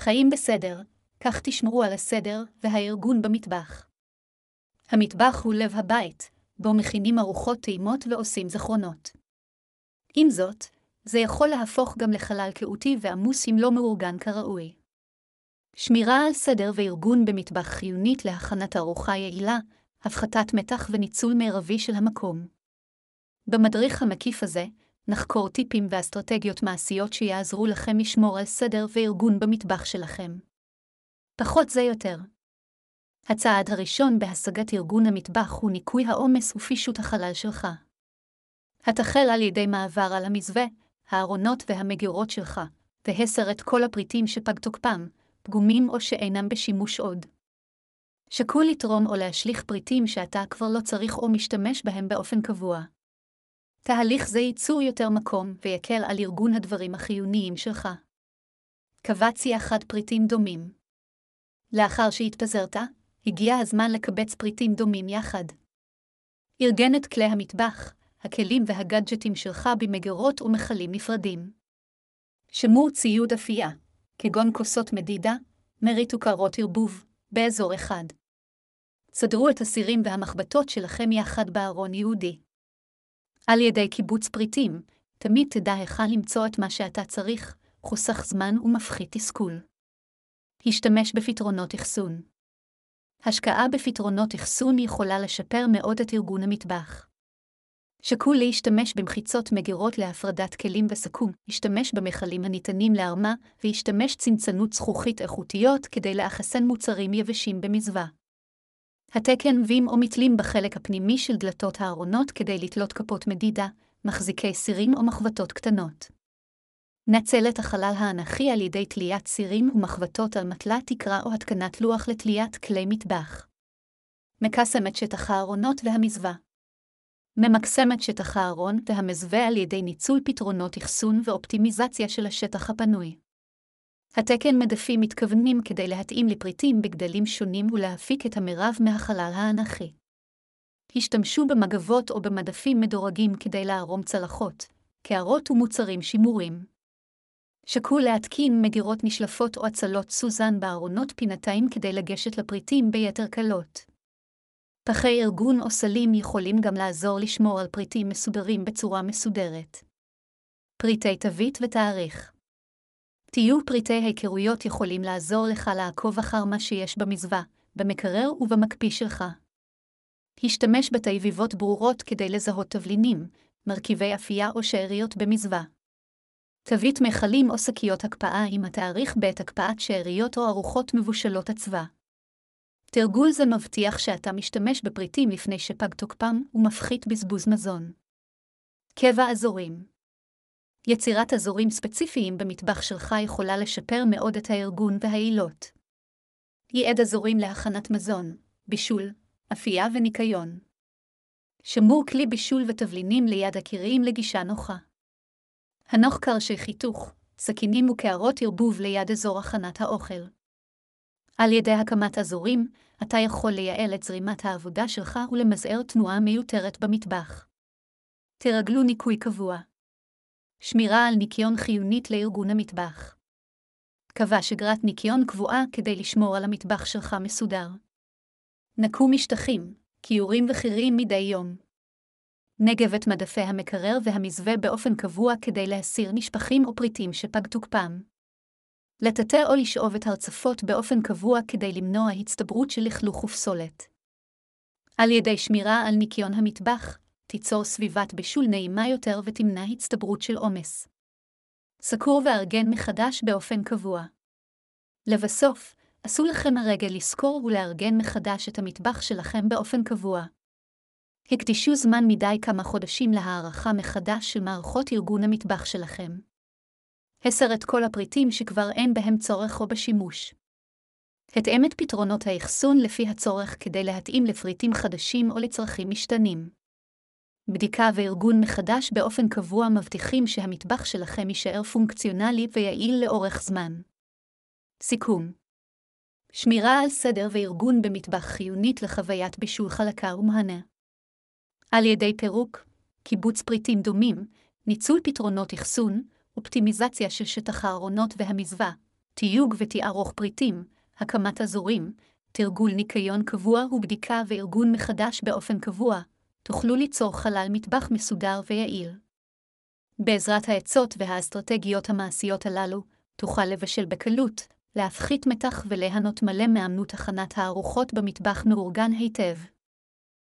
חיים בסדר, כך תשמרו על הסדר והארגון במטבח. המטבח הוא לב הבית, בו מכינים ארוחות טעימות ועושים זכרונות. עם זאת, זה יכול להפוך גם לחלל כאוטי ועמוס אם לא מאורגן כראוי. שמירה על סדר וארגון במטבח חיונית להכנת ארוחה יעילה, הפחתת מתח וניצול מרבי של המקום. במדריך המקיף הזה, נחקור טיפים ואסטרטגיות מעשיות שיעזרו לכם לשמור על סדר וארגון במטבח שלכם. פחות זה יותר. הצעד הראשון בהשגת ארגון המטבח הוא ניקוי העומס ופישוט החלל שלך. התחל על ידי מעבר על המזווה, הארונות והמגירות שלך, והסר את כל הפריטים שפג תוקפם, פגומים או שאינם בשימוש עוד. שקול לתרום או להשליך פריטים שאתה כבר לא צריך או משתמש בהם באופן קבוע. תהליך זה ייצור יותר מקום ויקל על ארגון הדברים החיוניים שלך. קבץ יחד פריטים דומים. לאחר שהתפזרת, הגיע הזמן לקבץ פריטים דומים יחד. ארגן את כלי המטבח, הכלים והגאדג'טים שלך במגירות ומכלים נפרדים. שמור ציוד אפייה, כגון כוסות מדידה, מרית וקערות ערבוב, באזור אחד. סדרו את הסירים והמחבטות שלכם יחד בארון ייעודי. על ידי קיבוץ פריטים, תמיד תדע היכן למצוא את מה שאתה צריך, חוסך זמן ומפחית תסכול. השתמש בפתרונות אחסון. השקעה בפתרונות אחסון יכולה לשפר מאוד את ארגון המטבח. שקול להשתמש במחיצות מגירות להפרדת כלים וסכו"ם, השתמש במכלים הניתנים להרמה, והשתמש צנצנות זכוכית איכותיות כדי לאחסן מוצרים יבשים במזווה. התקן וים או מתלים בחלק הפנימי של דלתות הארונות כדי לתלות כפות מדידה, מחזיקי סירים או מחבטות קטנות. נצל את החלל האנכי על ידי תליית סירים ומחבטות על מטלת תקרה או התקנת לוח לתליית כלי מטבח. מקסם את שטח הארונות והמזווה. ממקסם את שטח הארון והמזווה על ידי ניצול פתרונות אחסון ואופטימיזציה של השטח הפנוי. התקן מדפים מתכוונים כדי להתאים לפריטים בגדלים שונים ולהפיק את המרב מהחלל האנכי. השתמשו במגבות או במדפים מדורגים כדי לערום צלחות, קערות ומוצרים שימורים. שקול להתקין מגירות נשלפות או הצלות סוזן בארונות פינתיים כדי לגשת לפריטים ביתר קלות. פחי ארגון או סלים יכולים גם לעזור לשמור על פריטים מסודרים בצורה מסודרת. פריטי תווית ותאריך. טיוב פריטי היכרויות יכולים לעזור לך לעקוב אחר מה שיש במזווה, במקרר ובמקפיא שלך. השתמש בתיביבות ברורות כדי לזהות תבלינים, מרכיבי אפייה או שאריות במזווה. תווית מכלים או שקיות הקפאה עם התאריך בעת הקפאת שאריות או ארוחות מבושלות הצבא. תרגול זה מבטיח שאתה משתמש בפריטים לפני שפג תוקפם ומפחית בזבוז מזון. קבע אזורים. יצירת אזורים ספציפיים במטבח שלך יכולה לשפר מאוד את הארגון והעילות. ייעד אזורים להכנת מזון, בישול, אפייה וניקיון. שמור כלי בישול ותבלינים ליד הקיריים לגישה נוחה. הנוח קרשי חיתוך, סכינים וקערות ערבוב ליד אזור הכנת האוכל. על ידי הקמת אזורים, אתה יכול לייעל את זרימת העבודה שלך ולמזער תנועה מיותרת במטבח. תרגלו ניקוי קבוע. שמירה על ניקיון חיונית לארגון המטבח. קבע שגרת ניקיון קבועה כדי לשמור על המטבח שלך מסודר. נקו משטחים, כיורים וחירים מדי יום. נגב את מדפי המקרר והמזווה באופן קבוע כדי להסיר נשפכים או פריטים שפג תוקפם. לטאטא או לשאוב את הרצפות באופן קבוע כדי למנוע הצטברות של לכלוך ופסולת. על ידי שמירה על ניקיון המטבח, תיצור סביבת בישול נעימה יותר ותמנע הצטברות של עומס. סקור וארגן מחדש באופן קבוע. לבסוף, עשו לכם הרגל לסקור ולארגן מחדש את המטבח שלכם באופן קבוע. הקדישו זמן מדי כמה חודשים להערכה מחדש של מערכות ארגון המטבח שלכם. הסר את כל הפריטים שכבר אין בהם צורך או בשימוש. התאם את פתרונות האחסון לפי הצורך כדי להתאים לפריטים חדשים או לצרכים משתנים. בדיקה וארגון מחדש באופן קבוע מבטיחים שהמטבח שלכם יישאר פונקציונלי ויעיל לאורך זמן. סיכום. שמירה על סדר וארגון במטבח חיונית לחוויית בישול חלקה ומהנה. על ידי פירוק, קיבוץ פריטים דומים, ניצול פתרונות אחסון, אופטימיזציה של שטח הארונות והמזווה, תיוג ותיארוך פריטים, הקמת אזורים, תרגול ניקיון קבוע ובדיקה וארגון מחדש באופן קבוע, תוכלו ליצור חלל מטבח מסודר ויעיל. בעזרת העצות והאסטרטגיות המעשיות הללו, תוכל לבשל בקלות, להפחית מתח וליהנות מלא מאמנות הכנת הארוחות במטבח מאורגן היטב.